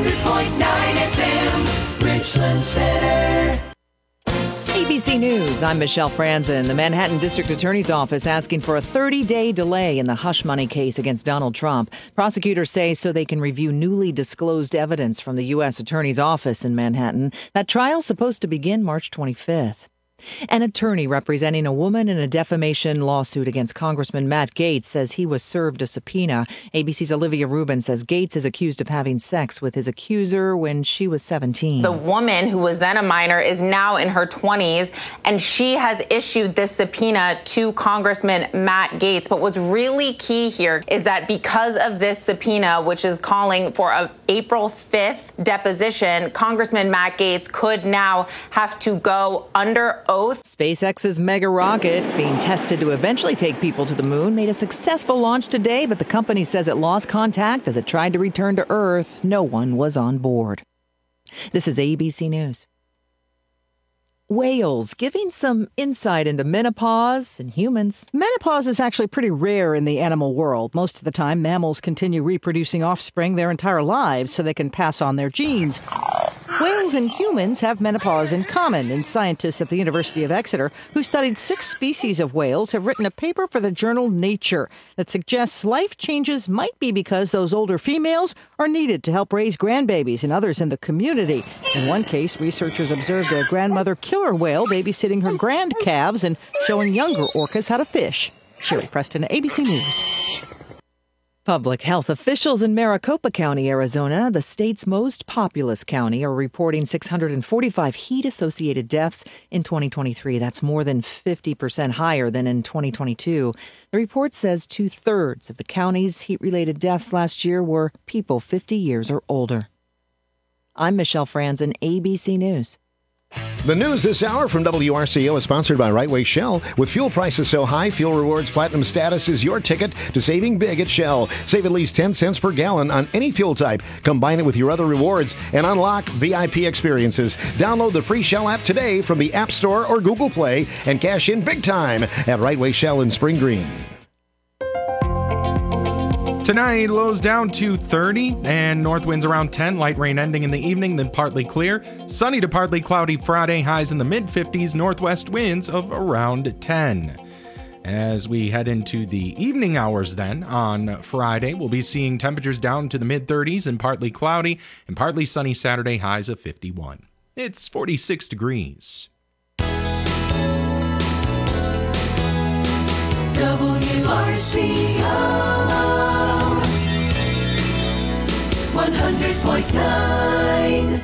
FM, Richland Center. ABC News, I'm Michelle Franzen. The Manhattan District Attorney's Office asking for a 30-day delay in the hush money case against Donald Trump. Prosecutors say so they can review newly disclosed evidence from the U.S. Attorney's Office in Manhattan. That trial's supposed to begin March 25th. An attorney representing a woman in a defamation lawsuit against Congressman Matt Gaetz says he was served a subpoena. ABC's Olivia Rubin says Gaetz is accused of having sex with his accuser when she was 17. The woman, who was then a minor, is now in her 20s, and she has issued this subpoena to Congressman Matt Gaetz. But what's really key here is that because of this subpoena, which is calling for an April 5th deposition, Congressman Matt Gaetz could now have to go under oath. SpaceX's mega rocket, being tested to eventually take people to the moon, made a successful launch today, but the company says it lost contact as it tried to return to Earth. No one was on board. This is ABC News. Whales, giving some insight into menopause in humans. Menopause is actually pretty rare in the animal world. Most of the time, mammals continue reproducing offspring their entire lives so they can pass on their genes. Whales and humans have menopause in common, and scientists at the University of Exeter, who studied 6 species of whales, have written a paper for the journal Nature that suggests life changes might be because those older females are needed to help raise grandbabies and others in the community. In one case, researchers observed a grandmother killer whale babysitting her grand calves and showing younger orcas how to fish. Sherry Preston, ABC News. Public health officials in Maricopa County, Arizona, the state's most populous county, are reporting 645 heat-associated deaths in 2023. That's more than 50% higher than in 2022. The report says 2/3 of the county's heat-related deaths last year were people 50 years or older. I'm Michelle Franzen, ABC News. The news this hour from WRCO is sponsored by Right Way Shell. With fuel prices so high, Fuel Rewards Platinum status is your ticket to saving big at Shell. Save at least 10 cents per gallon on any fuel type. Combine it with your other rewards and unlock VIP experiences. Download the free Shell app today from the App Store or Google Play and cash in big time at Right Way Shell in Spring Green. Tonight, lows down to 30 and north winds around 10. Light rain ending in the evening, then partly clear. Sunny to partly cloudy Friday, highs in the mid-50s, northwest winds of around 10. As we head into the evening hours then, on Friday, we'll be seeing temperatures down to the mid-30s and partly cloudy, and partly sunny Saturday, highs of 51. It's 46 degrees. WRCO 100.9.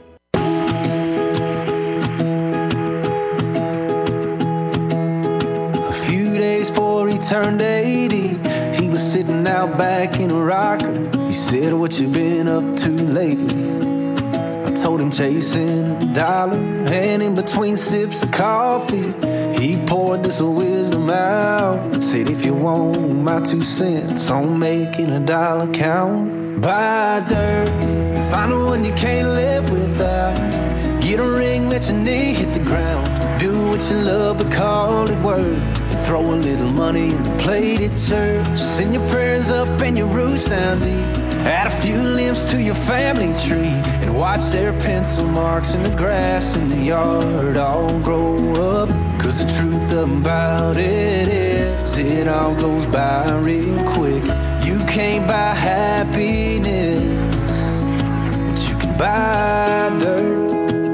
A few days before he turned 80, he was sitting out back in a rocker. He said, "What you been up to lately?" I told him chasing a dollar, and in between sips of coffee, he poured this wisdom out. Said, "If you want my 2 cents on making a dollar count, buy dirt, find the one you can't live without. Get a ring, let your knee hit the ground. Do what you love, but call it work. And throw a little money in the plate at church. Send your prayers up and your roots down deep. Add a few limbs to your family tree. And watch their pencil marks in the grass in the yard all grow up. Cause the truth about it is, it all goes by real quick. You can't buy happiness, but you can buy dirt."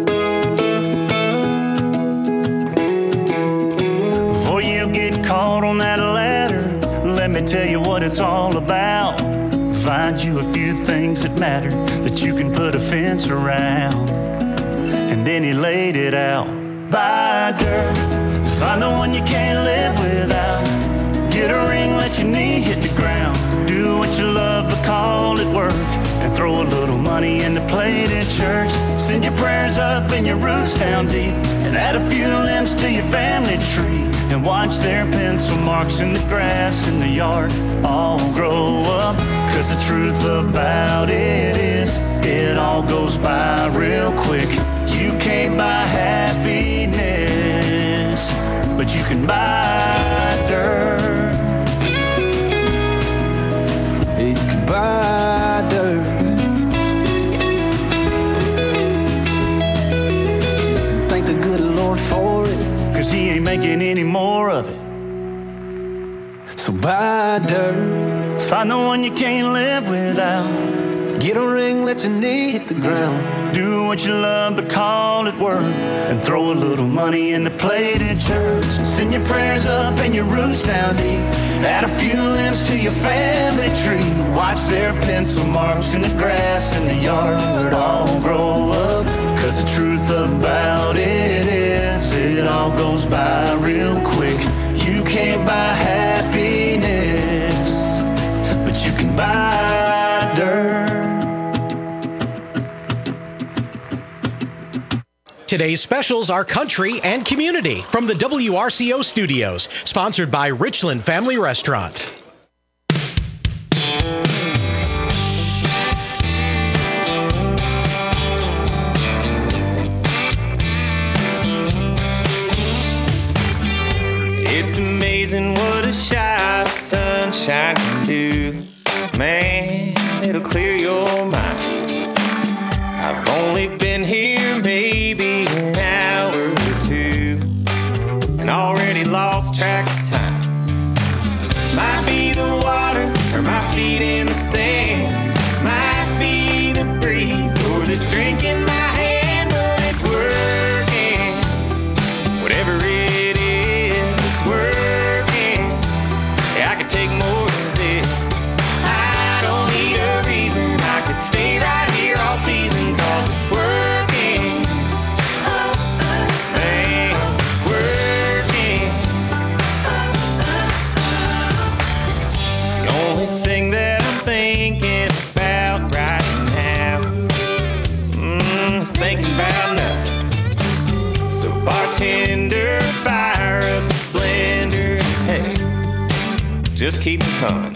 Before you get caught on that ladder, let me tell you what it's all about. Find you a few things that matter, that you can put a fence around. And then he laid it out. Buy dirt, find the one you can't live without. Get a ring, let your knee hit the ground. Do what you love, but call it work. And throw a little money in the plate at church. Send your prayers up and your roots down deep. And add a few limbs to your family tree. And watch their pencil marks in the grass in the yard all grow up. Cause the truth about it is, it all goes by real quick. You can't buy happiness, but you can buy dirt. You can buy dirt. making any more of it. So buy dirt, Find the one you can't live without. get a ring, let your knee hit the ground. Do what you love, but call it work. And throw a little money in the plate at church. Send your prayers up and your roots down deep. Add a few limbs to your family tree. Watch their pencil marks in the grass in the yard all grow up. 'Cause the truth about it is, it all goes by real quick. You can't buy happiness, but you can buy dirt. Today's specials are country and community from the WRCO studios, sponsored by Richland Family Restaurant. It's amazing what a shot of sunshine can do. Man, it'll clear your mind. I've only been here maybe an hour or two, and already lost track of time. Might be the water or my feet in the sand. Might be the breeze or this drink in my hand, but it's working. Whatever it is, it's working. Yeah, I could take more of this. I don't need a reason. I could stay right here all season. Bartender, fire up the blender. Hey, just keep them coming.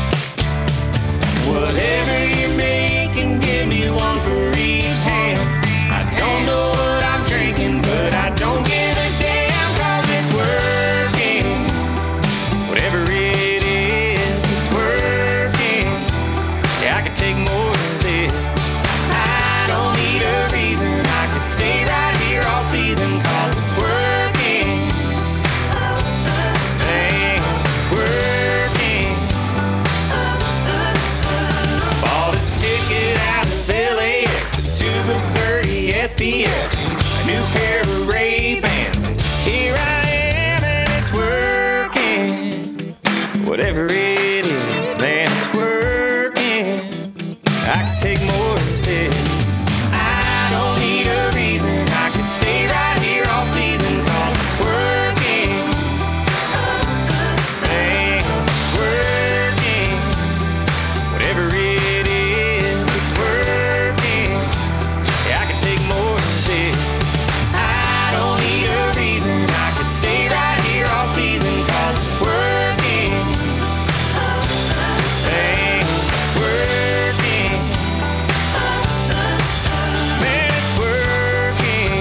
Whatever you're making, give me one for each hand. I don't know what I'm drinking, but I don't give a damn, 'cause it's working. Whatever it is, it's working. Yeah, I could take more of this. I don't need a reason. I could stay right here all season, 'cause it's working. Hey, it's working. Bought a ticket out of LAX, a tube of Birdie SPF, a new pair of Ray-Bans. Here I am and it's working. Whatever it is, man, it's working. I can take more of this. I don't need a reason. I could stay right here all season, 'cause it's working. Man, it's working. Whatever it is, it's working. Yeah, I could take more of this. I don't need a reason. I could stay right here all season, 'cause it's working. Man, it's working. Man, it's working.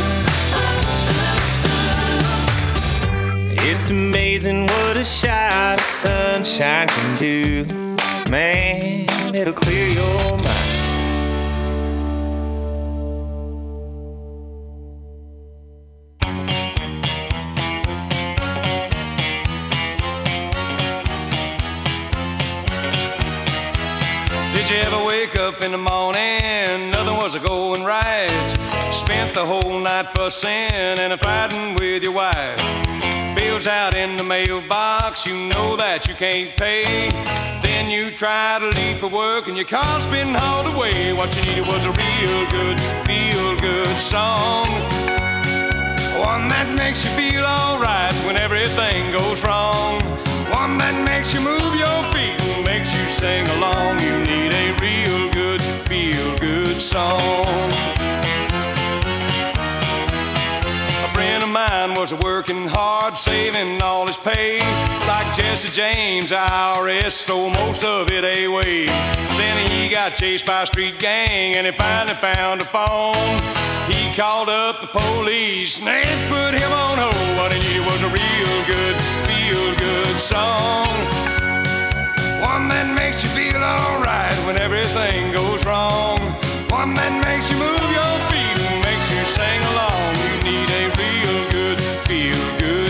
It's amazing what a shot of sunshine can do. Man, it'll clear your mind. Did you ever wake up in the morning, nothing was going right? Spent the whole night fussing and fighting with your wife. Bills out in the mailbox, you know that you can't pay. Then you try to leave for work and your car's been hauled away. What you needed was a real good, feel-good song. One that makes you feel alright when everything goes wrong. One that makes you move your feet and makes you sing along. You need a real good, feel-good song. A friend of mine was working hard, saving all his pay. Like Jesse James, IRS stole most of it away. Then he got chased by a street gang and he finally found a phone. He called up the police and they put him on hold. What he needed was a real good, feel-good song. One that makes you feel alright when everything goes wrong. One that makes you move your feet and makes you sing along. You need a real good, feel-good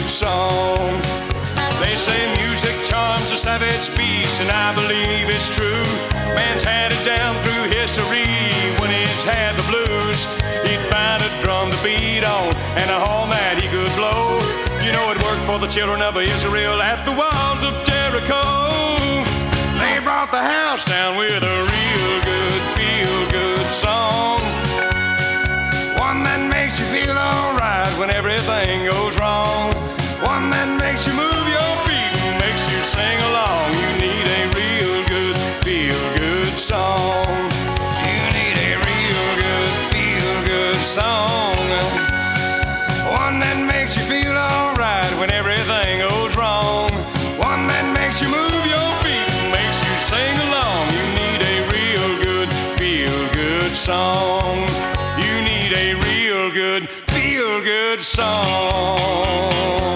peace, and I believe it's true. Man's had it down through history. When he's had the blues, he'd find a drum to beat on and a horn that he could blow. You know it worked for the children of Israel at the walls of Jericho. They brought the house down with a real good, feel-good song. One that makes you feel alright when everything goes wrong. One that makes you move your feet and makes you sing along. You need a real good, feel-good song. You need a real good, feel-good song. One that makes you feel alright when everything goes wrong. One that makes you move your feet and makes you sing along. You need a real good, feel-good song. You need a real good, feel-good song.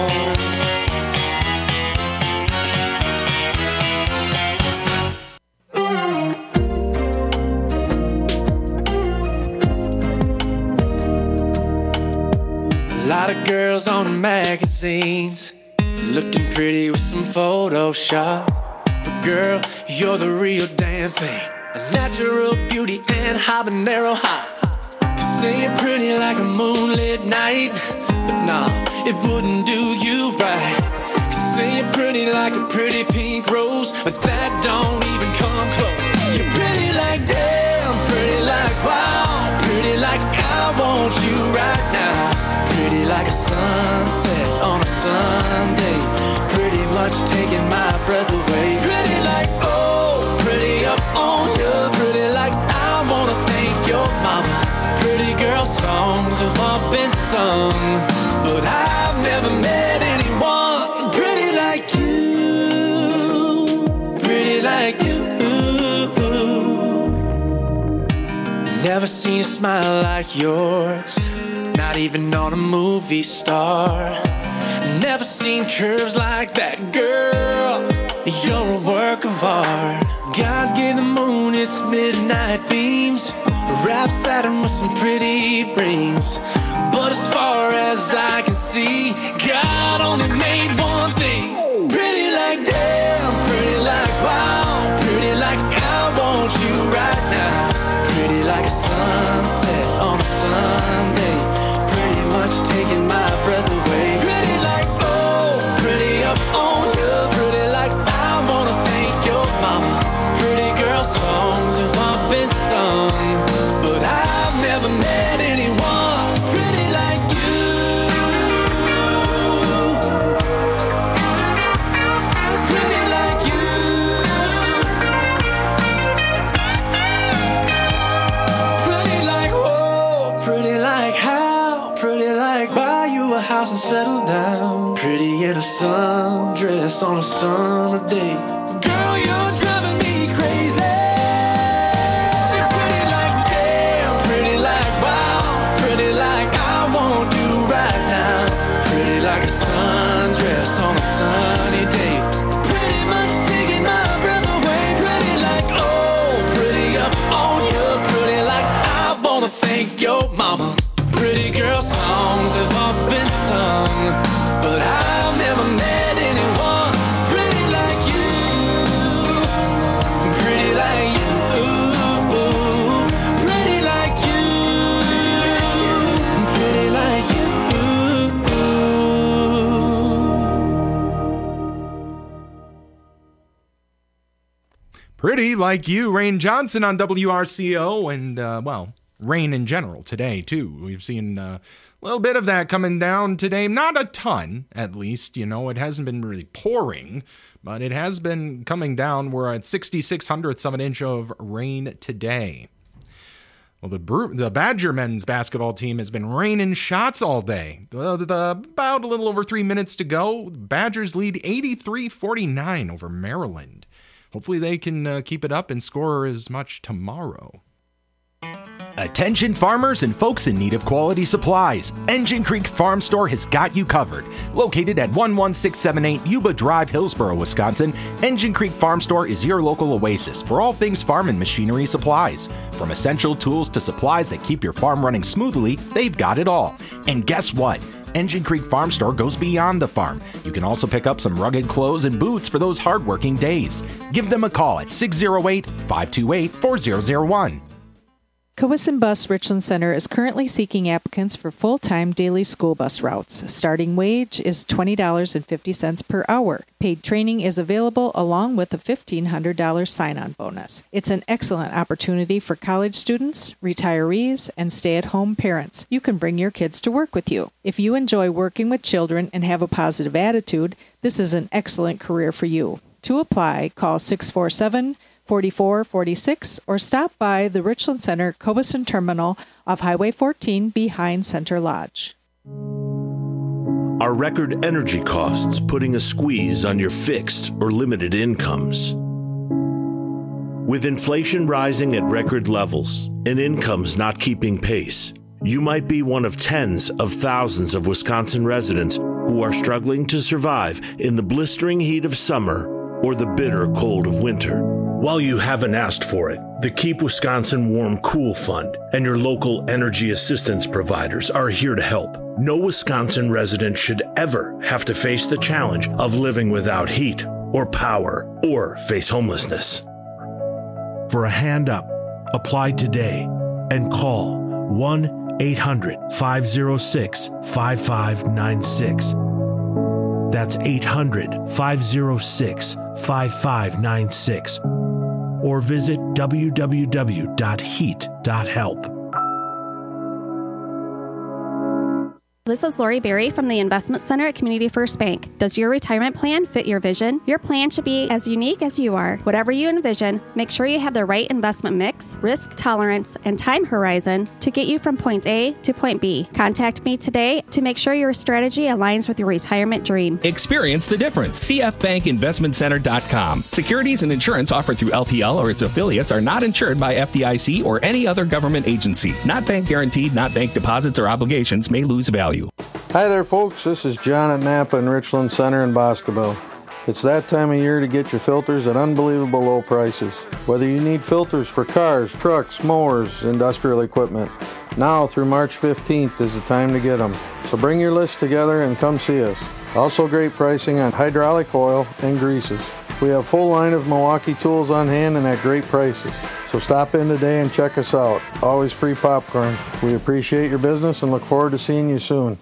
A lot of girls on the magazines looking pretty with some Photoshop. But girl, you're the real damn thing. A natural beauty and habanero high. Say you're pretty like a moonlit night, but nah, it wouldn't do you right. Say you're pretty like a pretty pink rose, but that don't even come close. You're pretty like damn, pretty like wow, pretty like I want you right now. Pretty like a sunset on a Sunday, pretty much taking my breath away. Pretty like oh, pretty up on you, pretty like I wanna thank your mama. Pretty girl songs have all been sung, but I've never met anyone pretty like you, pretty like you. Never seen a smile like yours, not even on a movie star. Never seen curves like that, girl. You're a work of art. God gave the moon its midnight beams, wrapped Saturn with some pretty rings. But as far as I can see, God only made one thing. Pretty like damn, pretty like wow, pretty like I want you right now. Pretty like a sunset on a Sunday, pretty much taking my breath away. Pretty like oh, pretty up on you, pretty like I wanna thank your mama. Pretty girl songs have all been sung, but I've never met anyone pretty like you. Pretty like you. Pretty like whoa, pretty like how, pretty like buy you a house and settle down. Pretty in a sundress on a summer day. Girl, you're driving me crazy. Pretty like damn, pretty like wow, pretty like I want you right now. Pretty like a sundress on a sunny day, pretty much taking my breath away. Pretty like oh, pretty up on you, pretty like I wanna thank your mama. Pretty girl songs have all been sung, but I've never met anyone pretty like you. Pretty like you. Pretty like you. Pretty like you. Pretty Like You, Rain Johnson on WRCO, and, well, rain in general today, too. We've seen a little bit of that coming down today. Not a ton, at least. You know, it hasn't been really pouring, but it has been coming down. We're at 66/100ths of an inch of rain today. Well, the Badger men's basketball team has been raining shots all day. About a little over 3 minutes to go. Badgers lead 83-49 over Maryland. Hopefully they can keep it up and score as much tomorrow. Attention farmers and folks in need of quality supplies. Engine Creek Farm Store has got you covered. Located at 11678 Yuba Drive, Hillsboro, Wisconsin, Engine Creek Farm Store is your local oasis for all things farm and machinery supplies. From essential tools to supplies that keep your farm running smoothly, they've got it all. And guess what? Engine Creek Farm Store goes beyond the farm. You can also pick up some rugged clothes and boots for those hardworking days. Give them a call at 608-528-4001. Cowesson Bus Richland Center is currently seeking applicants for full-time daily school bus routes. Starting wage is $20.50 per hour. Paid training is available along with a $1,500 sign-on bonus. It's an excellent opportunity for college students, retirees, and stay-at-home parents. You can bring your kids to work with you. If you enjoy working with children and have a positive attitude, this is an excellent career for you. To apply, call 647-4446 or stop by the Richland Center Cowesson Terminal off Highway 14 behind Center Lodge. Are record energy costs putting a squeeze on your fixed or limited incomes? With inflation rising at record levels and incomes not keeping pace, you might be one of tens of thousands of Wisconsin residents who are struggling to survive in the blistering heat of summer or the bitter cold of winter. While you haven't asked for it, the Keep Wisconsin Warm Cool Fund and your local energy assistance providers are here to help. No Wisconsin resident should ever have to face the challenge of living without heat or power or face homelessness. For a hand up, apply today and call 1-800-506-5596. That's 800-506-5596. Or visit www.heat.help. This is Lori Berry from the Investment Center at Community First Bank. Does your retirement plan fit your vision? Your plan should be as unique as you are. Whatever you envision, make sure you have the right investment mix, risk tolerance, and time horizon to get you from point A to point B. Contact me today to make sure your strategy aligns with your retirement dream. Experience the difference. CFBankInvestmentCenter.com. Securities and insurance offered through LPL or its affiliates are not insured by FDIC or any other government agency. Not bank guaranteed, not bank deposits or obligations may lose value. Hi there, folks. This is John at Napa and Richland Center in Boscobel. It's that time of year to get your filters at unbelievable low prices. Whether you need filters for cars, trucks, mowers, industrial equipment, now through March 15th is the time to get them. So bring your list together and come see us. Also great pricing on hydraulic oil and greases. We have a full line of Milwaukee tools on hand and at great prices. So stop in today and check us out. Always free popcorn. We appreciate your business and look forward to seeing you soon.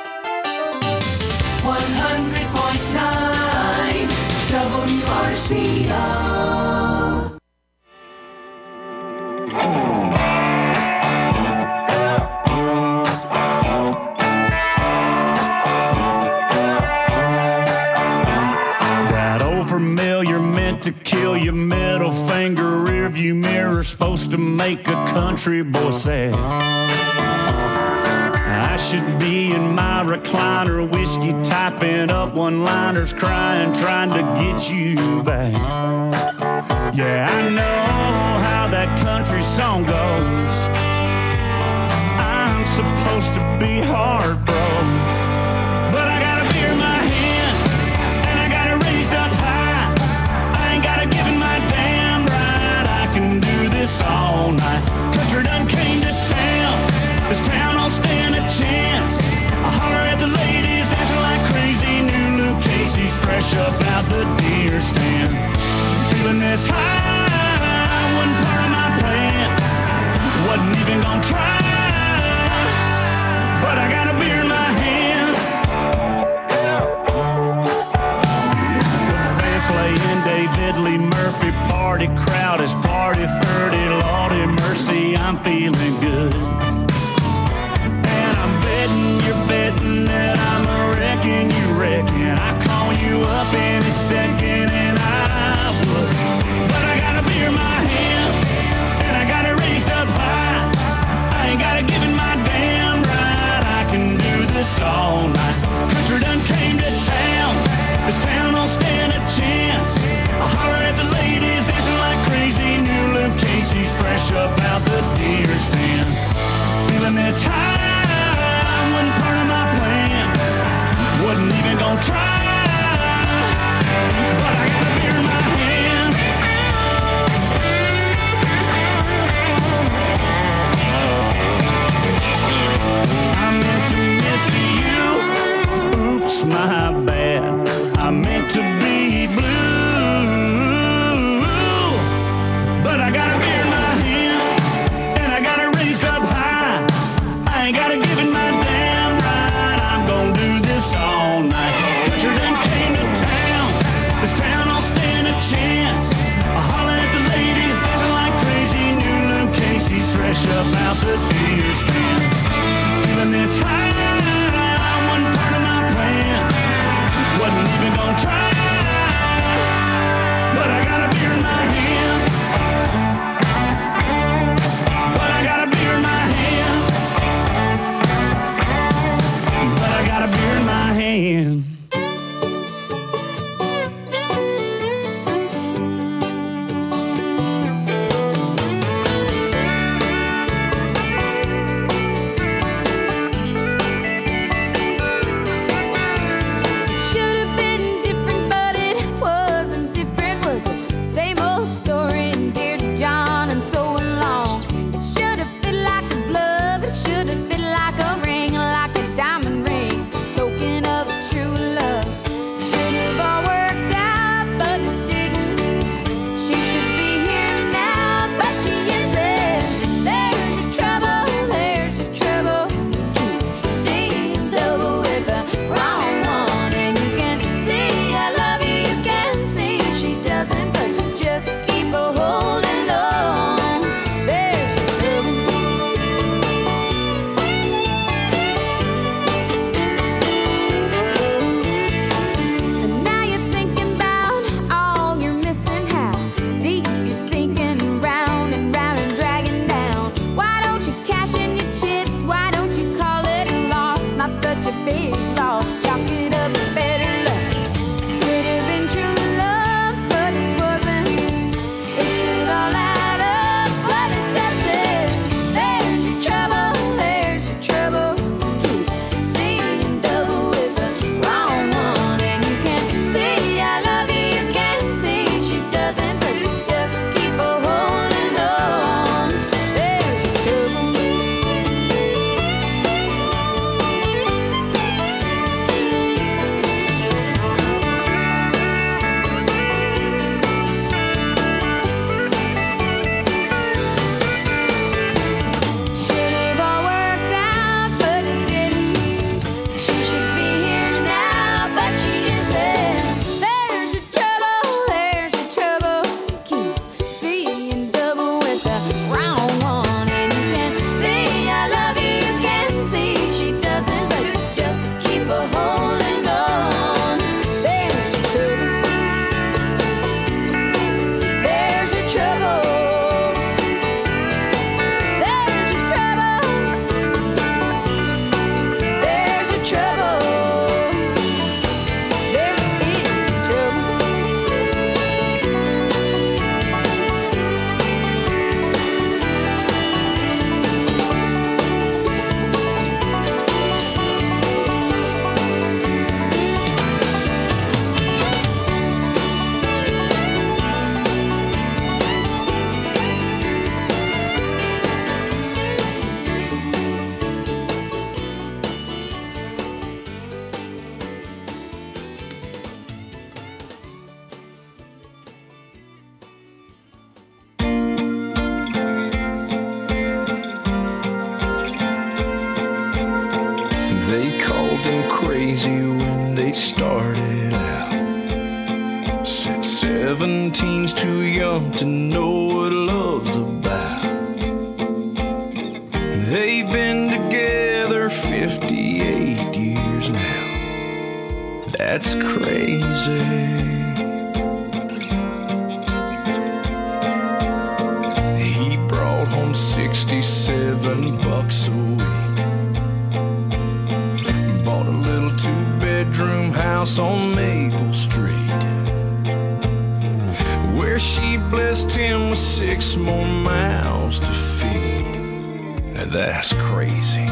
100.9 WRCO. That old familiar meant to kill your middle finger rearview mirror, supposed to make a country boy sad. I should be in my recliner, whiskey typing up one-liners, crying, trying to get you back. Yeah, I know how that country song goes. I'm supposed to be heartbroken, but I got a beer in my hand, and I got it raised up high. I ain't got a give in my damn right. I can do this all night. Country done came to town. This town don't stand a chance. I holler at the ladies dancing like crazy. New Luke Casey's fresh up out the deer stand. Feeling this high wasn't part of my plan. Wasn't even gonna try, but I got a beer in my hand. The band's playing David Lee Murphy. Party crowd is party 30. Lordy mercy, I'm feeling good. You're betting that I'm a wrecking, you reckon I call you up any second and I would. But I got a beer in my hand, and I got it raised up high. I ain't got a give in my damn right. I can do this all night. Country done came to town. This town don't stand a chance. I holler at the ladies dancing like crazy. New Luke Casey's fresh up out the deer stand. Feeling this high wasn't part of my plan. Wasn't even gonna try, but I got could be your strand. Feeling this high, one part of my plan. Wasn't even gonna try, but I got a beer in my hand. But I got a beer in my hand. But I got a beer in my hand. They called them crazy when they started out. Said 17's too young to know what love's about. They've been together 58 years now. That's crazy. He brought home 67 bucks a week. Bought a little two-bedroom house on Maple Street, where she blessed him with 6 more mouths to feed. Now that's crazy.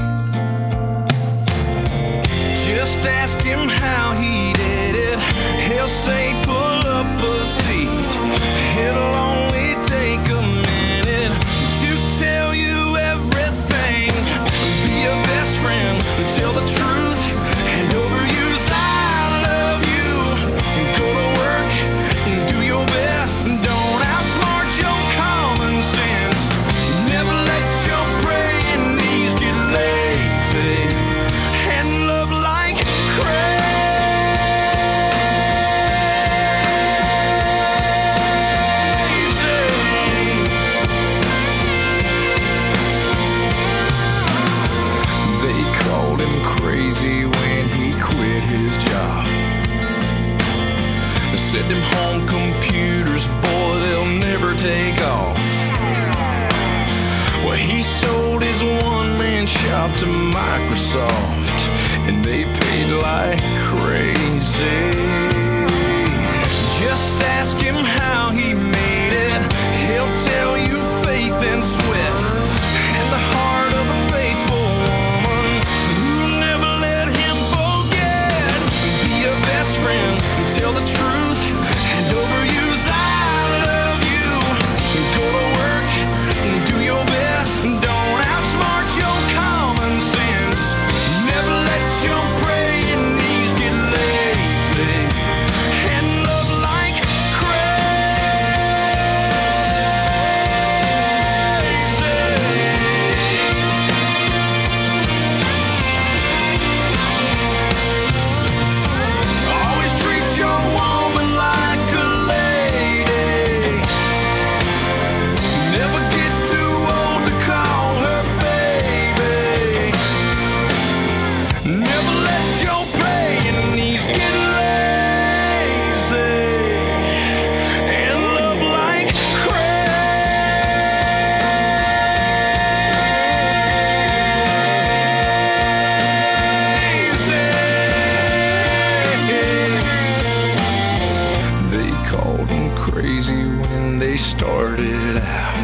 Just ask him how he did it. He'll say pull up a seat. It'll only take a minute to tell you everything. Be your best friend, tell the truth, and overuse I love you. Go to work, do your best, don't outsmart your common sense. Never let your praying knees get lazy, and love like crazy. job to Microsoft, and they paid like crazy. Just ask him how he made it. He'll tell you faith and sweat and the heart of a faithful woman who never let him forget. Be your best friend, tell the truth, and overuse I love you. Go to work, do your best, don't outsmart your common sense. Never let your praying knees get lazy, and love like always treat your woman like a lady. Never get too old to call her baby. Never let your praying knees get lazy, and love like crazy. They called him crazy when they started out.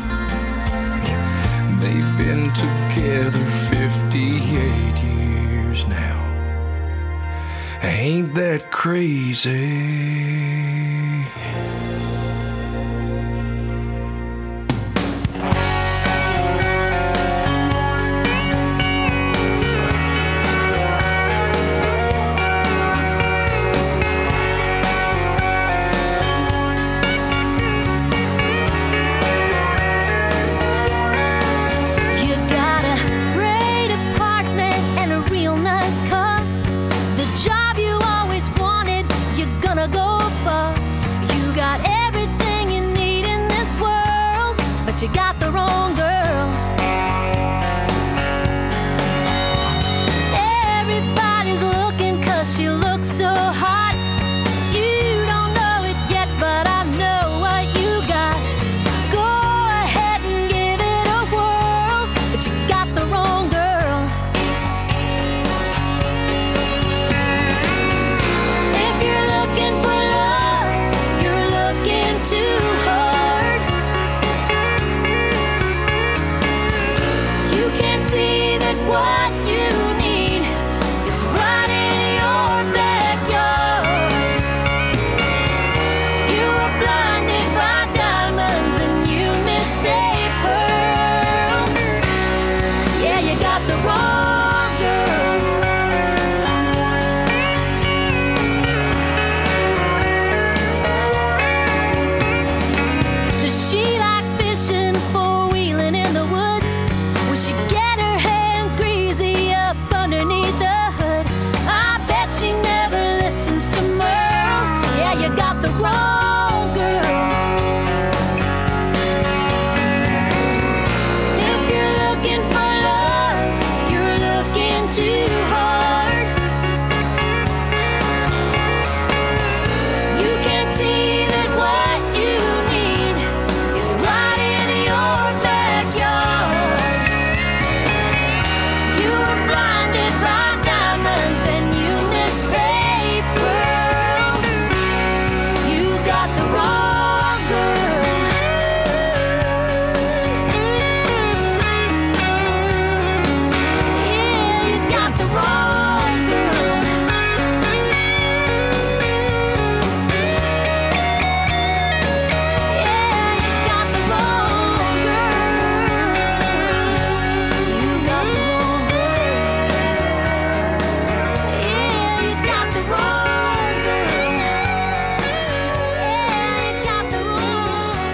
They've been together 58 years now. Ain't that crazy? You got a great apartment and a real nice car. The job you always wanted, you're gonna go for. You got everything you need in this world, but you got the wrong girl. Everybody's looking 'cause she looks so hot. You don't know it yet, but I know what you got. Go ahead and give it a whirl, but you got the wrong girl. If you're looking for love, you're looking too hard. You can't see that what you need is right in your backyard. You were blinded by diamonds and you missed a pearl. Yeah, you got the wrong girl. Does she like fishing, four-wheeling in the woods? Will she get her hands greasy up underneath the hood? I bet she never listens to Merle. Yeah, you got the wrong girl. If you're looking for love, you're looking too hard. You can't see that what you need is right in your backyard. You were blinded by diamonds and you missed a pearl. You got the wrong girl. Yeah, you got the wrong girl. Yeah, you got the wrong girl. You got the wrong girl. Yeah, you got the wrong girl. Yeah, you got the wrong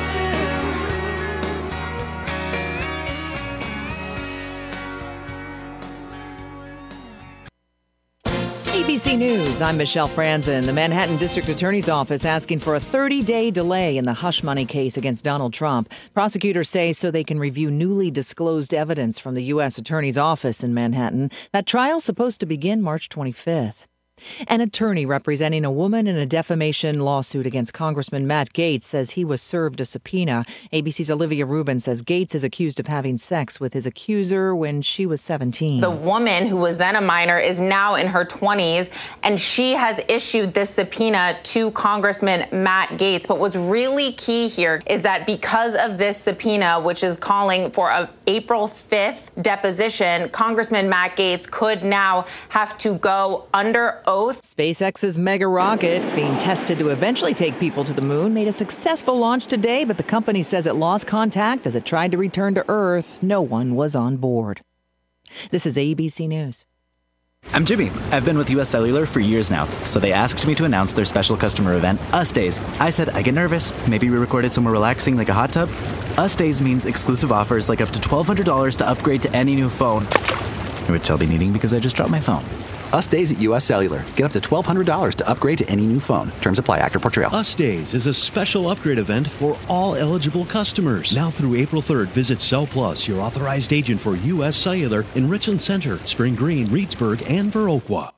ABC News, I'm Michelle Franzen. The Manhattan District Attorney's Office asking for a 30-day delay in the hush money case against Donald Trump. Prosecutors say so they can review newly disclosed evidence from the U.S. Attorney's Office in Manhattan. That trial's supposed to begin March 25th. An attorney representing a woman in a defamation lawsuit against Congressman Matt Gaetz says he was served a subpoena. ABC's Olivia Rubin says Gaetz is accused of having sex with his accuser when she was 17. The woman, who was then a minor, is now in her 20s, and she has issued this subpoena to Congressman Matt Gaetz. But what's really key here is that because of this subpoena, which is calling for an April 5th deposition, Congressman Matt Gaetz could now have to go under oath. SpaceX's mega rocket, being tested to eventually take people to the moon, made a successful launch today, but the company says it lost contact as it tried to return to Earth. No one was on board. This is ABC News. I'm Jimmy. I've been with US Cellular for years now, so they asked me to announce their special customer event, Us Days. I said, I get nervous. Maybe we recorded somewhere relaxing like a hot tub? Us Days means exclusive offers like up to $1,200 to upgrade to any new phone, which I'll be needing because I just dropped my phone. Us Days at US Cellular. Get up to $1,200 to upgrade to any new phone. Terms apply. Actor Portrayal. Us Days is a special upgrade event for all eligible customers. Now through April 3rd, visit Cell Plus, your authorized agent for US Cellular in Richland Center, Spring Green, Reedsburg, and Viroqua.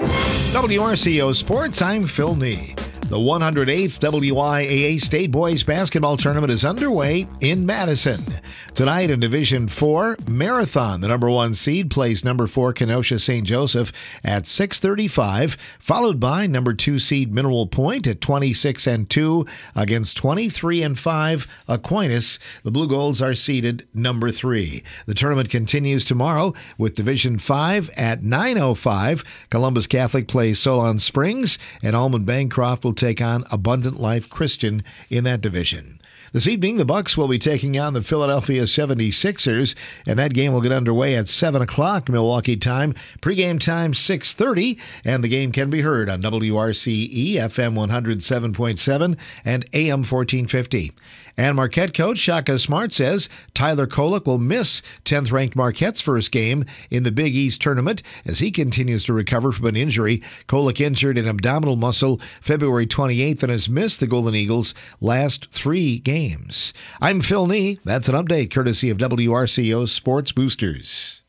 WRCO Sports, I'm Phil Nee. The 108th WIAA State Boys Basketball Tournament is underway in Madison. Tonight in Division 4, Marathon, the number 1 seed, plays number 4 Kenosha St. Joseph at 6:35, followed by number 2 seed Mineral Point at 26-2 against 23-5 Aquinas. The Blue Golds are seeded number 3. The tournament continues tomorrow with Division 5 at 9:05. Columbus Catholic plays Solon Springs, and Almond Bancroft will take on Abundant Life Christian in that division. This evening, the Bucks will be taking on the Philadelphia 76ers, and that game will get underway at 7 o'clock Milwaukee time. Pre-game time 6:30, and the game can be heard on WRCE FM 107.7 and AM 1450. And Marquette coach Shaka Smart says Tyler Kolek will miss 10th-ranked Marquette's first game in the Big East tournament as he continues to recover from an injury. Kolek injured an abdominal muscle February 28th and has missed the Golden Eagles' last 3 games. I'm Phil Nee. That's an update courtesy of WRCO's Sports Boosters.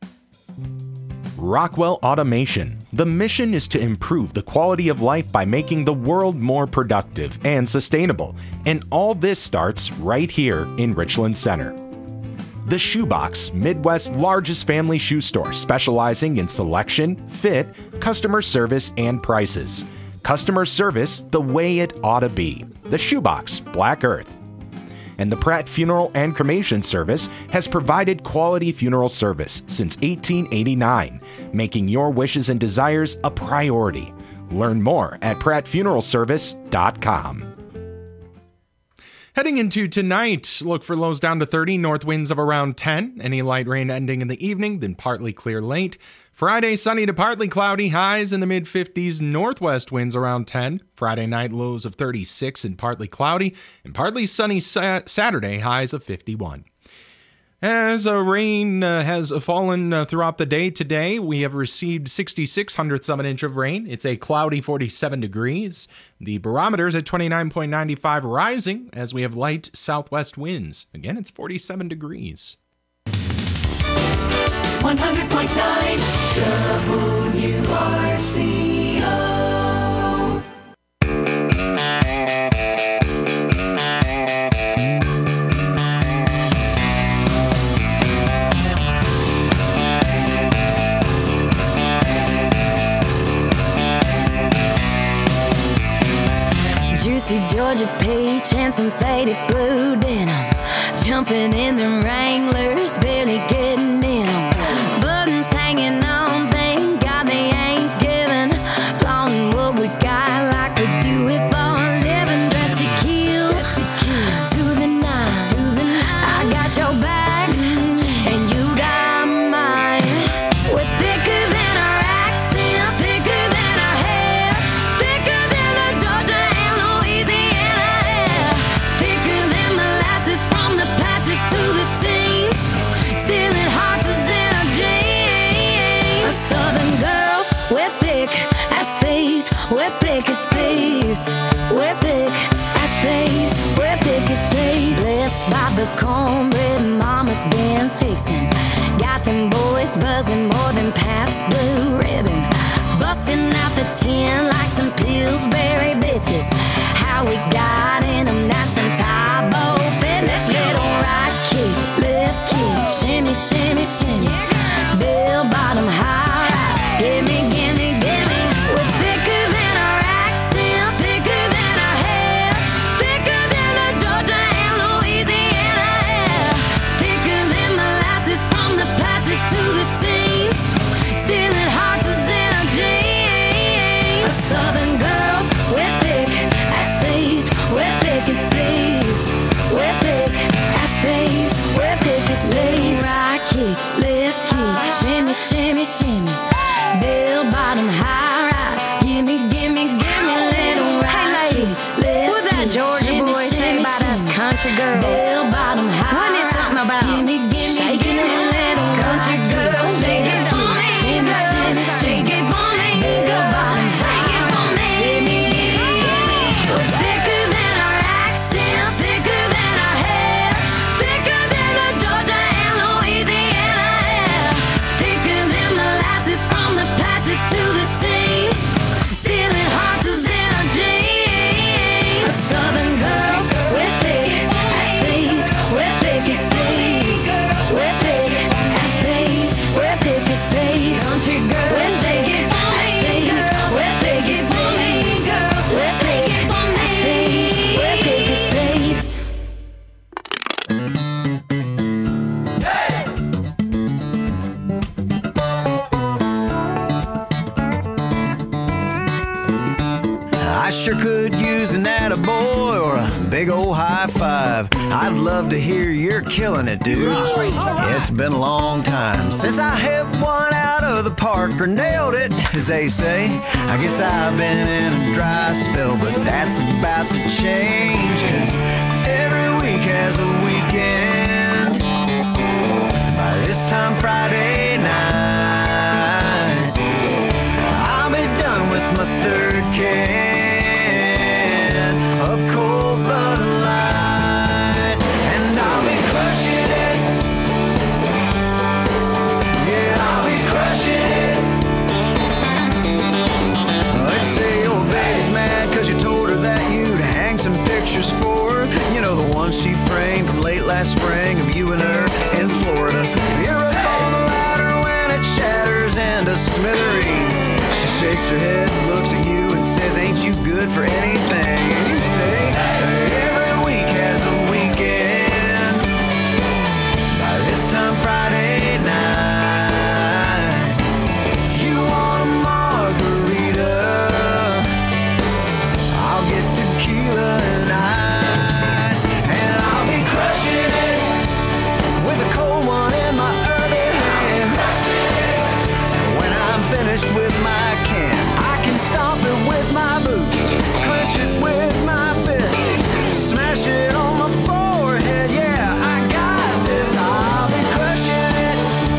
Rockwell Automation. The mission is to improve the quality of life by making the world more productive and sustainable. And all this starts right here in Richland Center. The Shoebox, Midwest's largest family shoe store, specializing in selection, fit, customer service, and prices. Customer service the way it ought to be. The Shoebox, Black Earth. And the Pratt Funeral and Cremation Service has provided quality funeral service since 1889, making your wishes and desires a priority. Learn more at prattfuneralservice.com. Heading into tonight, look for lows down to 30, north winds of around 10, any light rain ending in the evening, then partly clear late. Friday, sunny to partly cloudy, highs in the mid-50s, northwest winds around 10. Friday night, lows of 36 and partly cloudy, and partly sunny Saturday, highs of 51. As rain has fallen throughout the day today, we have received 66/100ths of an inch of rain. It's a cloudy 47 degrees. The barometer's at 29.95, rising as we have light southwest winds. Again, it's 47 degrees. 100.9 WRCO. Juicy Georgia peach and some faded blue denim. Jumping in the Wranglers, barely getting in them. Buttons hanging on, thank God they ain't giving. Flaunting what we got like we do it for a living. Dressed to kill, to the nine. I got your back, and you got mine. We're thicker than our accents, thicker than our hair, thicker than the Georgia and Louisiana air, thicker than molasses from the patches to the seams, stealing hearts is in our jeans. Southern girls, we're thick as thieves, we're thick as thieves, we're thick as thieves, we're thick as thieves. Blessed by the cornbread mama's been fixing, got them boys buzzing more than Pabst Blue Ribbon. Busting out the tin like some Pillsbury biscuits. How we got in them, that's some Tybo fitness. Little right kick, left kick, shimmy, shimmy, shimmy. Bell bottom high rise, gimme, gimme, gimme. We're thicker than our accents, thicker than our hair, thicker than the Georgia and Louisiana air, thicker than molasses from the patches to the seams, stealing hearts is in our jeans. Southern girls, we're thick as thieves, we're thick as thieves, we're thick as thieves, we're thick as thieves. Right kick, left kick, shimmy, shimmy, shimmy. Bell bottom high rise, gimme, gimme, gimme, little right. Hey ladies, what's that Georgia boy say about us country girls? Bell bottom high rise, wasn't it something about gimme, gimme, shaking it, little country girl? Shake it for me, shimmy, shimmy, shake it for me. Bell bottom shake it for me. Gimme, gimme, gimme. We're thicker than our accents, thicker than our hair, thicker than the Georgia and Louisiana air, thicker than molasses from the patches to the seams, stealing hearts is in our jeans. Southern girls, we're thick as thieves, we're thick as thieves, we're thick as thieves, we're thick as thieves. Country girls, we're thick as thieves, we're thick as thieves, we're thick as thieves, we're thick as thieves. I sure could use an attaboy or a big old high five. I'd love to hear you're killing it, dude. It's been a long time since I hit one out of the park or nailed it, as they say. I guess I've been in a dry spell, but that's about to change, 'cause every week has a weekend. By this time Friday night, I'll be done with my third can of cold Bud Light, and I'll be crushing it. Yeah, I'll be crushing it. Let's say your baby's mad 'cause you told her that you'd hang some pictures for her. You know, the ones she framed from late last spring of you and her in Florida. You're up on the ladder when it shatters into smithereens. She shakes her head, looks at you and says, ain't you good for anything? And you say, every week has a weekend. By this time Friday night, if you want a margarita, I'll get tequila and ice, and I'll be crushing it with a cold one in my other hand. When I'm finished with my can, I can stomp it with my boot, clench it with my fist, smash it on my forehead. Yeah, I got this. I'll be crushing it.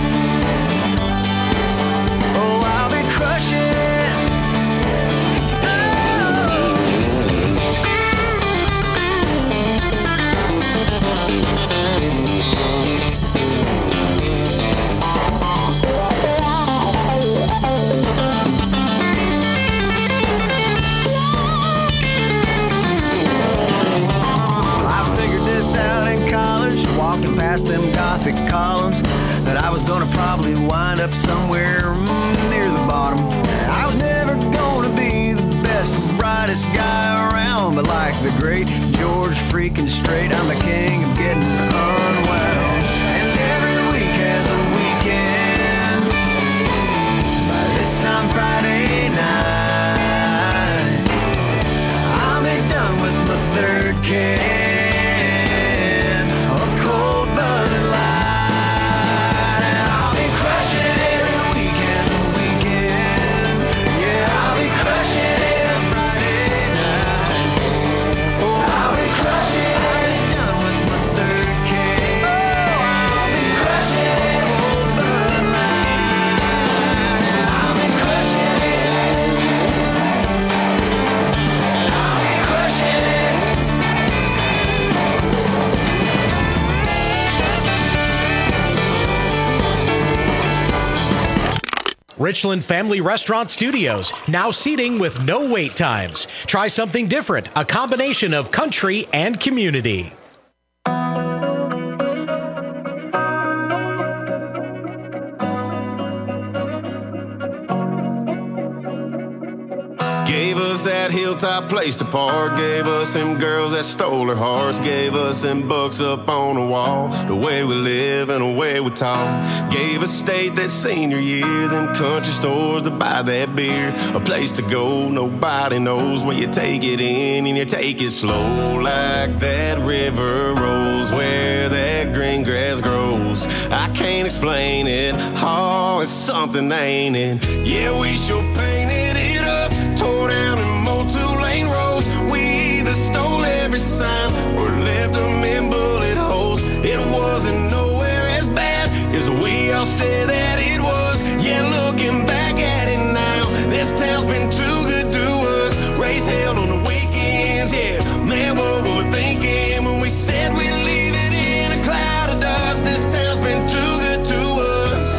Oh, I'll be crushing it. I figured this out in college, walking past them Gothic columns, that I was gonna probably wind up somewhere near the bottom. I was never gonna be the best, brightest guy around, but like the great George freaking Strait, I'm the king of getting unwound. And every week has a weekend. By this time Friday night, I'll be done with my third can of cold Bud Light, and I'll be crushing it. Every week has a weekend. Yeah, I'll be crushing it on Friday night. Oh, I'll be crushing it. I'll be done with my third can. Richland Family Restaurant Studios, now seating with no wait times. Try something different, a combination of country and community. Gave us that hilltop place to park. Gave us them girls that stole our hearts. Gave us them books up on the wall. The way we live and the way we talk. Gave us state that senior year. Them country stores to buy that beer. A place to go nobody knows where you take it in and you take it slow. Like that river rolls where that green grass grows. I can't explain it. Oh, it's something, ain't it? Yeah, we sure painted it up. Tore down and mowed 2-lane roads. We either stole every sign or left them in bullet holes. It wasn't nowhere as bad as we all said that it was. Yeah, looking back at it now, this town's been too good to us. Race held on the weekends, yeah. Man, what were we thinking when we said we'd leave it in a cloud of dust? This town's been too good to us.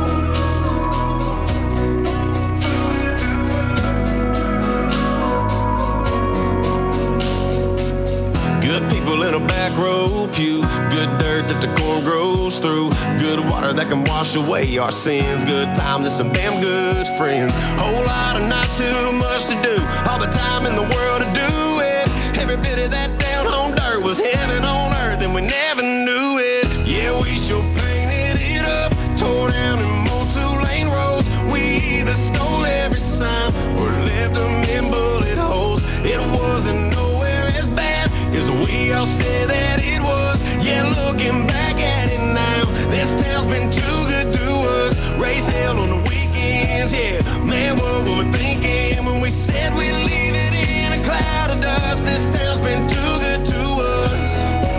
Good people in a back row pew. Good dirt that the corn grows through. Good water that can wash away our sins. Good times and some damn good friends. Whole lot of not too much to do. All the time in the world to do it. Every bit of that down home dirt was heaven on earth and we never knew it. Yeah, we sure painted it up. Tore down and mowed 2-lane roads. We either stole every sign or left them in bullet holes. It wasn't nowhere as bad as we all said that it was. Yeah, looking back at it now, this town's been too good to us. Race held on the weekends, yeah. Man, what were we thinking when we said we'd leave it in a cloud of dust? This town's been too good to us.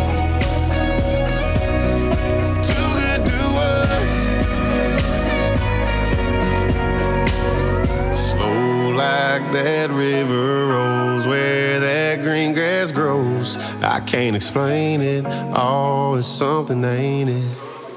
Too good to us. Slow like that river rolls where that green grass grows. I can't explain it. Oh, it's something, ain't it?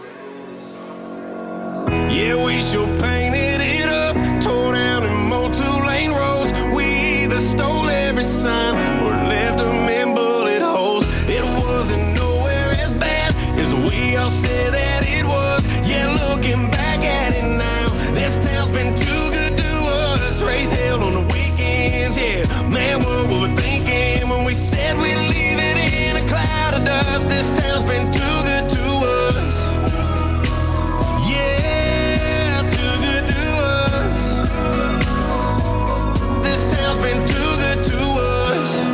Yeah, we sure painted it up. Tore down and mowed 2-lane roads. We either stole every sign or left them in bullet holes. It wasn't nowhere as bad as we all said that it was. Yeah, looking back at it now, this town's been too good to us. Race held on the weekends, yeah. Man, what were we thinking when we said we'd leave it in a cloud of dust? This town's been too good to us. Yeah, too good to us. This town's been too good to us.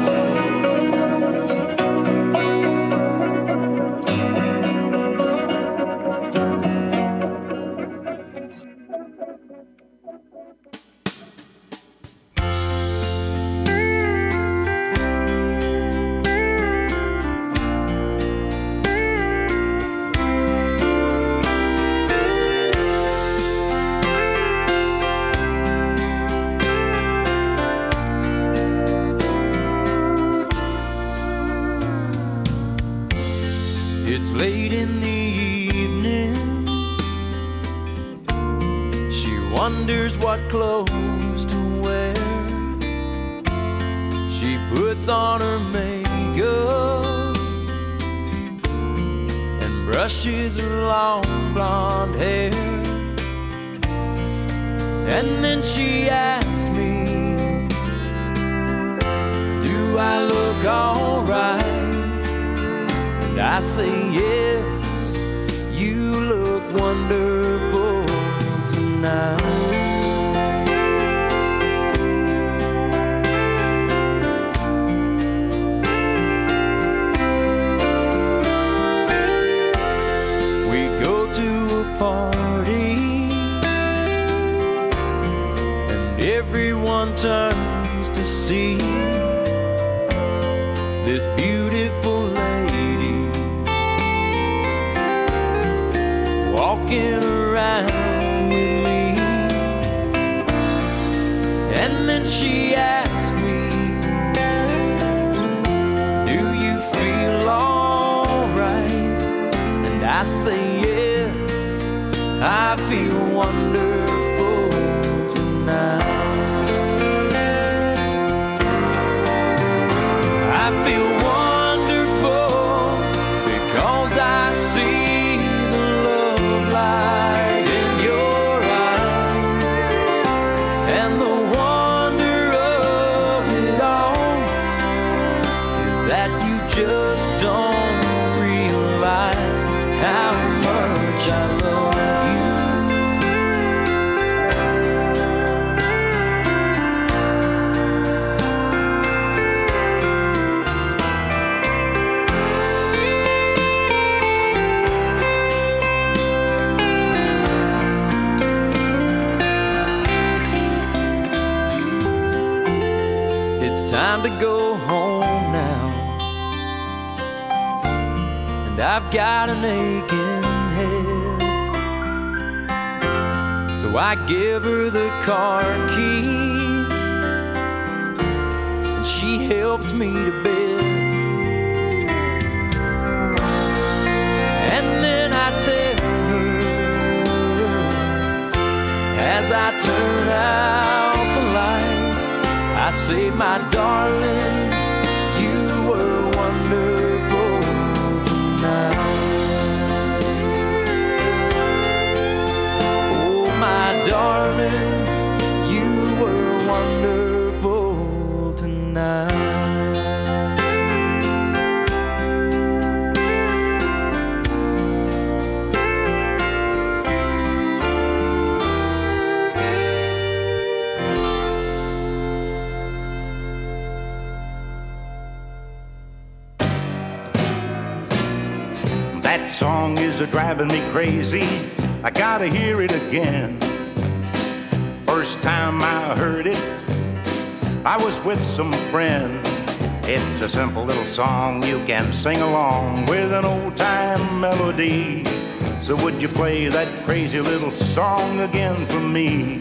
It's late in the evening. She wonders what clothes to wear. She puts on her makeup and brushes her long blonde hair. And then she asks me, do I look alright? And I say yes, you look wonderful tonight. We go to a party and everyone turns to see this beautiful lady walking around with me. And then she asked me, do you feel alright? And I say yes, I feel wonderful time to go home now, and I've got an aching head. So I give her the car keys, and she helps me to bed. And then I tell her, as I turn out the light, I say, my darling, you were wonderful tonight. Oh, my darling, you were wonderful tonight. That song is driving me crazy. I gotta hear it again. First time I heard it, I was with some friends. It's a simple little song you can sing along with an old-time melody. So would you play that crazy little song again for me?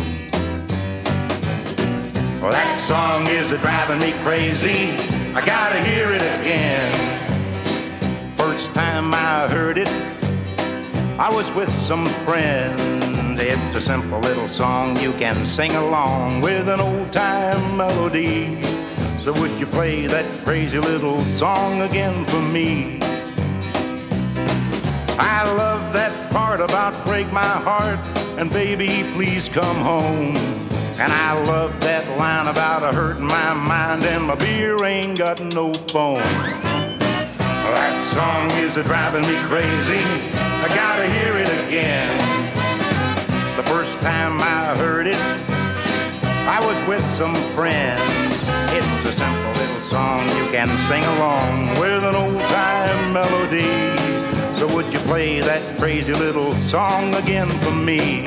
Well, that song is driving me crazy. I gotta hear it again. First time I heard it, I was with some friends. It's a simple little song you can sing along with an old-time melody. So would you play that crazy little song again for me? I love that part about break my heart and baby please come home. And I love that line about hurting my mind and my beer ain't got no foam. That song is driving me crazy. I gotta hear it again. The first time I heard it, I was with some friends. It's a simple little song you can sing along with an old-time melody. So would you play that crazy little song again for me?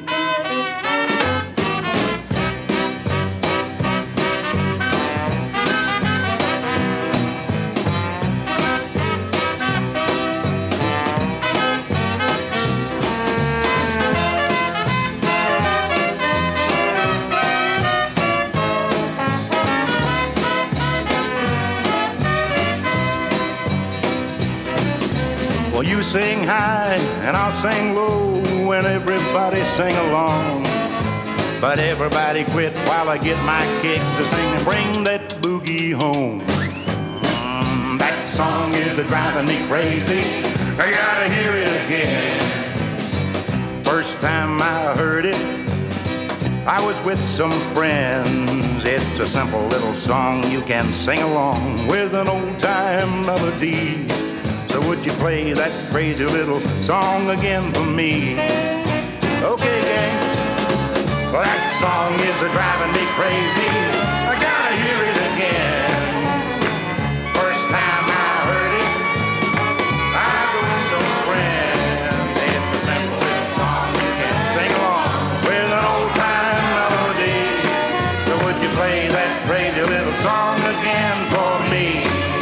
Well, you sing high and I'll sing low and everybody sing along. But everybody quit while I get my kick to sing and bring that boogie home. That song is driving me crazy. I gotta hear it again. First time I heard it, I was with some friends. It's a simple little song you can sing along with an old-time melody. So would you play that crazy little song again for me? Okay, gang. Well, that song is driving me crazy. I gotta hear it again. First time I heard it, I was with some friends. It's a simple little song you can sing along with an old-time melody. So would you play that crazy little song again for me?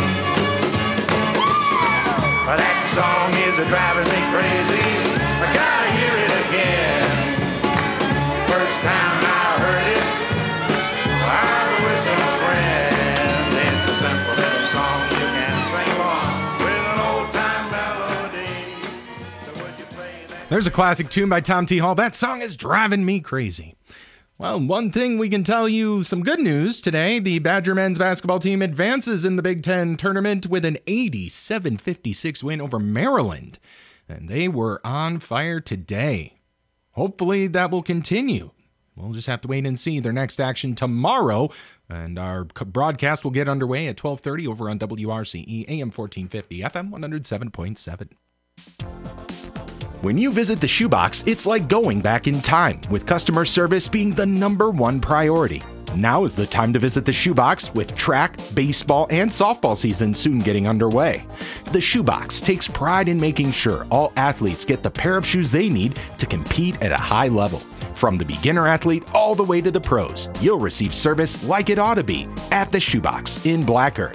That song is driving me crazy. I gotta hear it again. First time I heard it, I was with some friends. It's a simple little song you can sing along with an old-time melody. So would you play that? There's a classic tune by Tom T. Hall. That song is driving me crazy. Well, one thing we can tell you, some good news today. The Badger men's basketball team advances in the Big Ten tournament with an 87-56 win over Maryland. And they were on fire today. Hopefully that will continue. We'll just have to wait and see their next action tomorrow. And our broadcast will get underway at 12:30 over on WRCE AM 1450 FM 107.7. When you visit the Shoebox, it's like going back in time, with customer service being the #1 priority. Now is the time to visit the Shoebox with track, baseball, and softball season soon getting underway. The Shoebox takes pride in making sure all athletes get the pair of shoes they need to compete at a high level. From the beginner athlete all the way to the pros, you'll receive service like it ought to be at the Shoebox in Black Earth.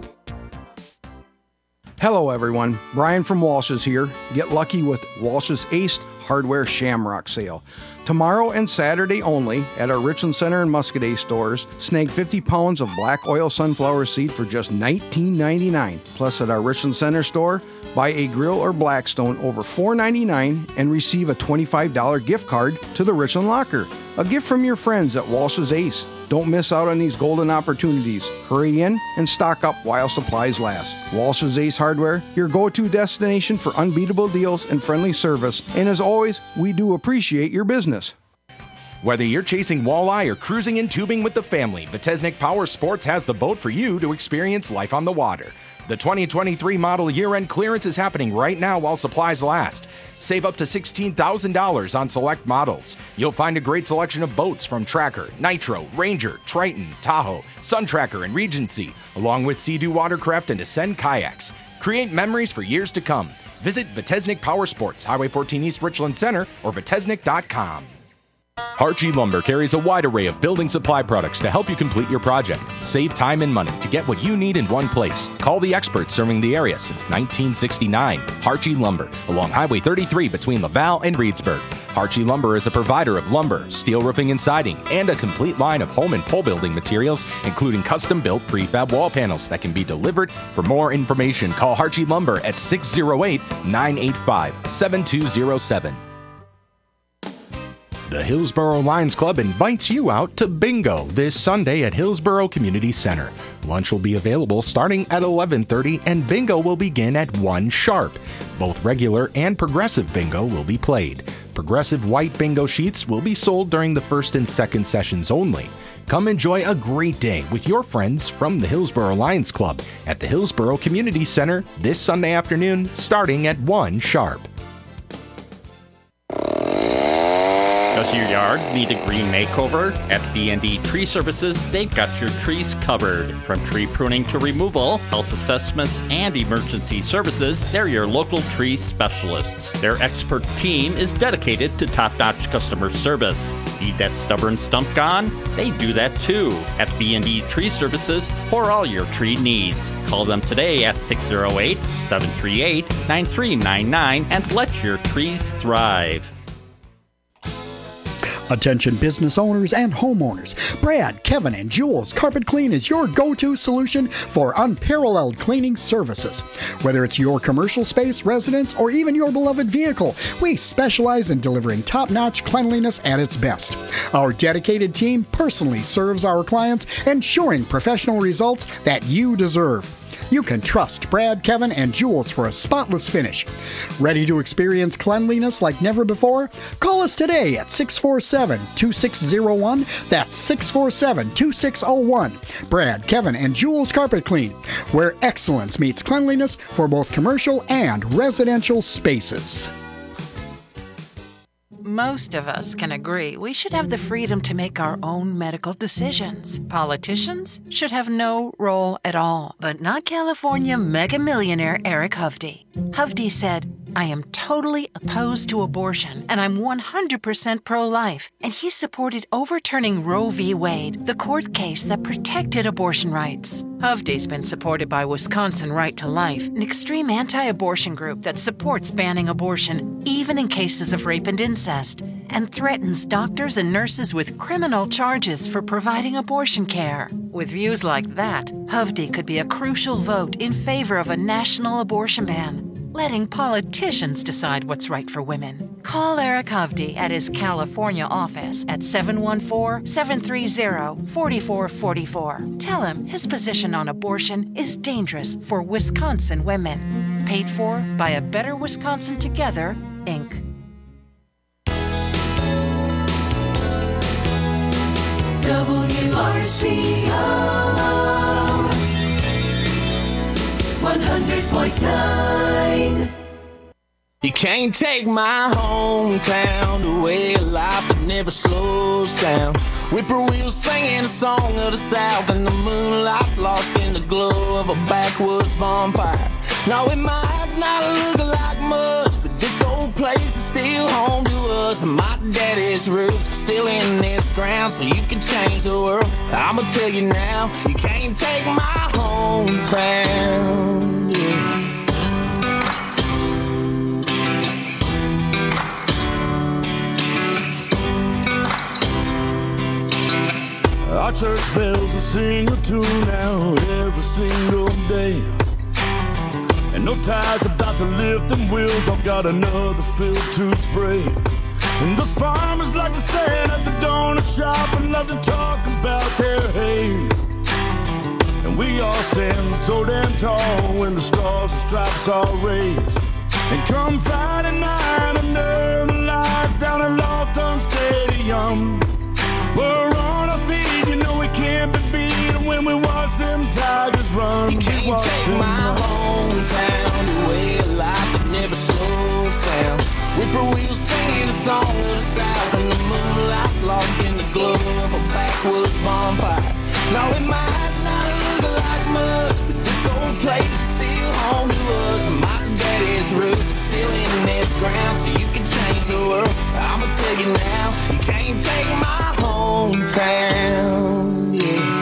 Hello everyone, Brian from Walsh's here. Get lucky with Walsh's Ace Hardware Shamrock Sale. Tomorrow and Saturday only at our Richland Center and Muscadet stores, snag 50 pounds of black oil sunflower seed for just $19.99. Plus at our Richland Center store, buy a grill or Blackstone over $4.99 and receive a $25 gift card to the Richland Locker. A gift from your friends at Walsh's Ace. Don't miss out on these golden opportunities. Hurry in and stock up while supplies last. Walsh's Ace Hardware, your go-to destination for unbeatable deals and friendly service. And as always, we do appreciate your business. Whether you're chasing walleye or cruising in tubing with the family, Vitesnik Power Sports has the boat for you to experience life on the water. The 2023 model year-end clearance is happening right now while supplies last. Save up to $16,000 on select models. You'll find a great selection of boats from Tracker, Nitro, Ranger, Triton, Tahoe, Sun Tracker, and Regency, along with Sea-Doo watercraft and Ascend kayaks. Create memories for years to come. Visit Vitesnik Power Sports, Highway 14 East Richland Center, or vitesnik.com. Harchie Lumber carries a wide array of building supply products to help you complete your project. Save time and money to get what you need in one place. Call the experts serving the area since 1969. Harchie Lumber, along Highway 33 between Laval and Reedsburg. Harchie Lumber is a provider of lumber, steel roofing and siding, and a complete line of home and pole building materials, including custom-built prefab wall panels that can be delivered. For more information, call Harchie Lumber at 608-985-7207. The Hillsboro Lions Club invites you out to bingo this Sunday at Hillsboro Community Center. Lunch will be available starting at 11:30 and bingo will begin at 1 sharp. Both regular and progressive bingo will be played. Progressive white bingo sheets will be sold during the first and second sessions only. Come enjoy a great day with your friends from the Hillsboro Lions Club at the Hillsboro Community Center this Sunday afternoon starting at 1 sharp. Does your yard need a green makeover? At B&D Tree Services, they've got your trees covered. From tree pruning to removal, health assessments, and emergency services, they're your local tree specialists. Their expert team is dedicated to top-notch customer service. Need that stubborn stump gone? They do that too at B&D Tree Services for all your tree needs. Call them today at 608-738-9399 and let your trees thrive. Attention business owners and homeowners. Brad, Kevin, and Jules Carpet Clean is your go-to solution for unparalleled cleaning services. Whether it's your commercial space, residence, or even your beloved vehicle, we specialize in delivering top-notch cleanliness at its best. Our dedicated team personally serves our clients, ensuring professional results that you deserve. You can trust Brad, Kevin, and Jules for a spotless finish. Ready to experience cleanliness like never before? Call us today at 647-2601. That's 647-2601. Brad, Kevin, and Jules Carpet Clean, where excellence meets cleanliness for both commercial and residential spaces. Most of us can agree we should have the freedom to make our own medical decisions. Politicians should have no role at all, but not California mega millionaire Eric Hovde. Hovde said, "I am totally opposed to abortion, and I'm 100% pro-life." And he supported overturning Roe v. Wade, the court case that protected abortion rights. Hovde's been supported by Wisconsin Right to Life, an extreme anti-abortion group that supports banning abortion, even in cases of rape and incest, and threatens doctors and nurses with criminal charges for providing abortion care. With views like that, Hovde could be a crucial vote in favor of a national abortion ban, letting politicians decide what's right for women. Call Eric Hovde at his California office at 714-730-4444. Tell him his position on abortion is dangerous for Wisconsin women. Paid for by A Better Wisconsin Together, Inc. WRCO 100.9. The can't take my hometown to way of life that never slows down. Whippoorwills singing a song of the South in the moonlight, lost in the glow of a backwoods bonfire. Now it might not look like much, but this old place is still home to us. And my daddy's roots are still in this ground, so you can change the world. I'ma tell you now, you can't take my hometown. Yeah. Our church bells will sing a tune out every single day. And no tire's about to lift them wheels, I've got another field to spray. And the farmers like to stand at the donut shop and love to talk about their hay. And we all stand so damn tall when the stars and stripes are raised. And come Friday night under the lights down at Lofton Stadium, we're on our feet, you know we can't be beat. And when we watch them Tigers run, you can't take my hometown the way of life that never slows down. Whippoorwills singing a song of the South in the moonlight, lost in the glow of a backwoods bonfire. Now it might not look like much, but this old place is still home to us. And my daddy's roots are still in this ground, so you can change the world. I'ma tell you now, you can't take my hometown.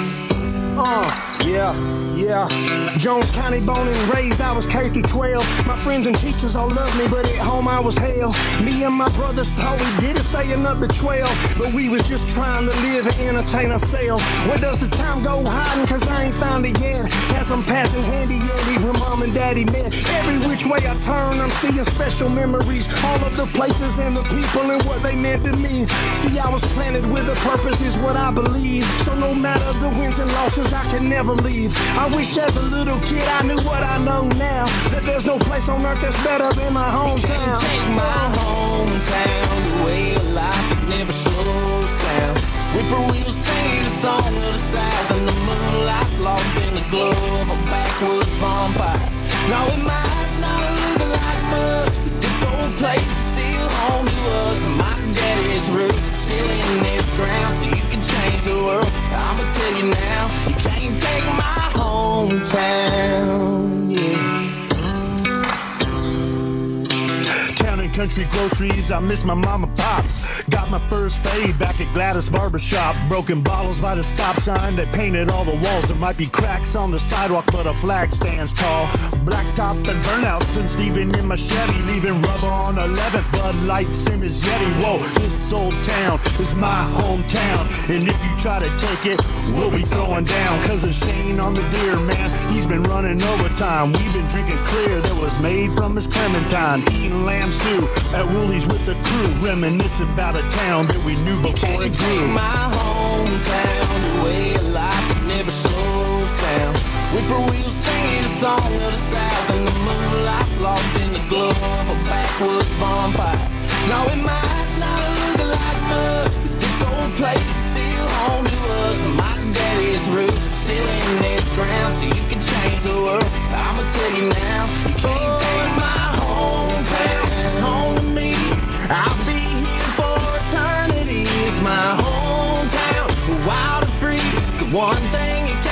Yeah. Jones County born and raised, I was K through 12. My friends and teachers all loved me, but at home I was hell. Me and my brothers thought we did it, staying up to 12. But we was just trying to live and entertain ourselves. Where does the time go hiding? Cause I ain't found it yet. As I'm passing handy Andy where mom and daddy met. Every which way I turn, I'm seeing special memories. All of the places and the people and what they meant to me. See, I was planted with a purpose is what I believe. So no matter the wins and losses, I can never leave. I wish as a little kid I knew what I know now, that there's no place on earth that's better than my hometown. You can't take my hometown the way of life that never slows down. Whippoorwills singing a song of the South in the moonlight, lost in the glow of a backwoods bonfire. Now it might not look like much, but this old place is still home to us. And my daddy's roots are still in this ground, so you can change the world. I'ma tell you now, you can't take my hometown, yeah. Town and country groceries, I miss my mama pops. Got my first fade back at Gladys Barbershop. Broken bottles by the stop sign, they painted all the walls. There might be cracks on the sidewalk, but a flag stands tall. Blacktop and burnouts and Steven in my Chevy, leaving rubber on 11th, Bud Light, Simmons, Yeti. Whoa, this old town is my hometown, and if you try to take it, we'll be throwing down. Cousin Shane on the deer, man, he's been running overtime. We've been drinking clear that was made from his Clementine, eating lamb stew at Woolies with the crew, reminiscing about a town that we knew before it grew. Take my hometown the way of life that never slows down. Whippoorwills singing a song of the South in the moonlight, lost in the glow of a backwoods bonfire. Now it might not look like much, but this old place is still home to us. And my daddy's roots are still in this ground, so you can change the world. I'ma tell you now, you can't take my hometown. It's home to me. I'll be here for eternity. It's my hometown, wild and free. It's the one thing you can't